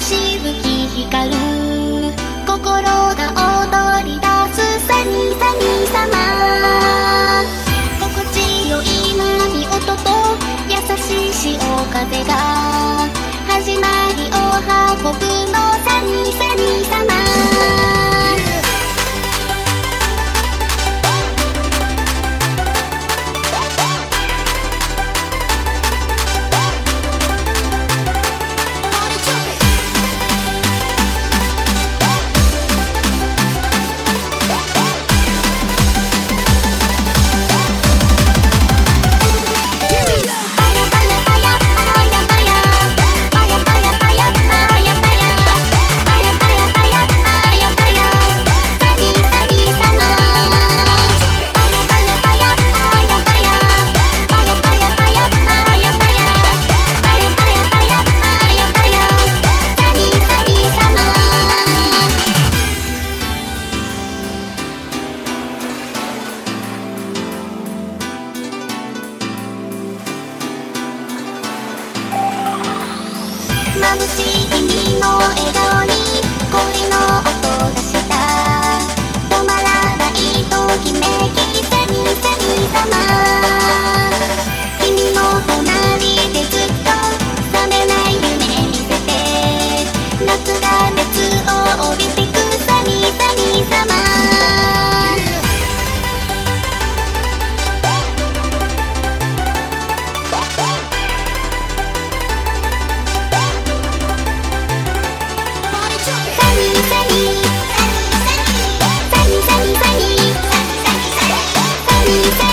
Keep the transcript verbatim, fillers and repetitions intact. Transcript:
しぶき光る心が踊り出すサニーサニー様。心地よい波音と優しい潮風が始まりを運ぶのサニーサニー様。眩しい君の笑顔に恋の音がした止まらないときめきサニーサニー様。君の隣でずっと覚めない夢見せて夏が熱を帯びてくサニーサニー様。サニー